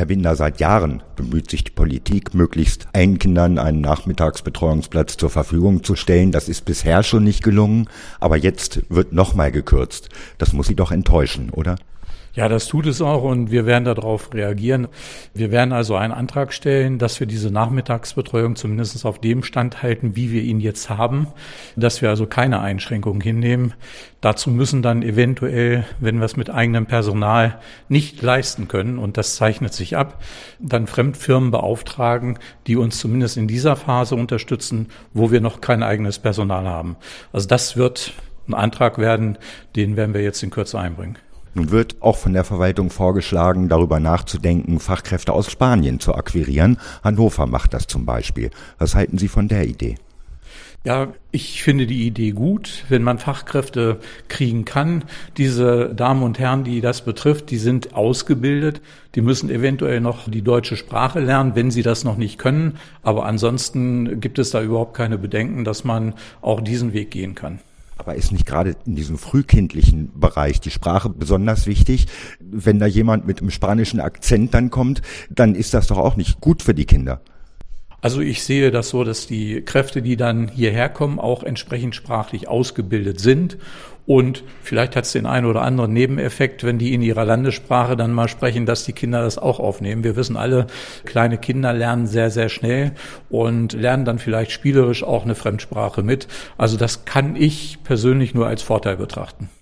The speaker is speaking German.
Herr Binder, seit Jahren bemüht sich die Politik, möglichst allen Kindern einen Nachmittagsbetreuungsplatz zur Verfügung zu stellen. Das ist bisher schon nicht gelungen, aber jetzt wird nochmal gekürzt. Das muss Sie doch enttäuschen, oder? Ja, das tut es auch und wir werden darauf reagieren. Wir werden also einen Antrag stellen, dass wir diese Nachmittagsbetreuung zumindest auf dem Stand halten, wie wir ihn jetzt haben, dass wir also keine Einschränkungen hinnehmen. Dazu müssen dann eventuell, wenn wir es mit eigenem Personal nicht leisten können, und das zeichnet sich ab, dann Fremdfirmen beauftragen, die uns zumindest in dieser Phase unterstützen, wo wir noch kein eigenes Personal haben. Also das wird ein Antrag werden, den werden wir jetzt in Kürze einbringen. Nun wird auch von der Verwaltung vorgeschlagen, darüber nachzudenken, Fachkräfte aus Spanien zu akquirieren. Hannover macht das zum Beispiel. Was halten Sie von der Idee? Ja, ich finde die Idee gut, wenn man Fachkräfte kriegen kann. Diese Damen und Herren, die das betrifft, die sind ausgebildet. Die müssen eventuell noch die deutsche Sprache lernen, wenn sie das noch nicht können. Aber ansonsten gibt es da überhaupt keine Bedenken, dass man auch diesen Weg gehen kann. Aber ist nicht gerade in diesem frühkindlichen Bereich die Sprache besonders wichtig? Wenn da jemand mit einem spanischen Akzent dann kommt, dann ist das doch auch nicht gut für die Kinder. Also ich sehe das so, dass die Kräfte, die dann hierher kommen, auch entsprechend sprachlich ausgebildet sind. Und vielleicht hat es den einen oder anderen Nebeneffekt, wenn die in ihrer Landessprache dann mal sprechen, dass die Kinder das auch aufnehmen. Wir wissen alle, kleine Kinder lernen sehr, sehr schnell und lernen dann vielleicht spielerisch auch eine Fremdsprache mit. Also das kann ich persönlich nur als Vorteil betrachten.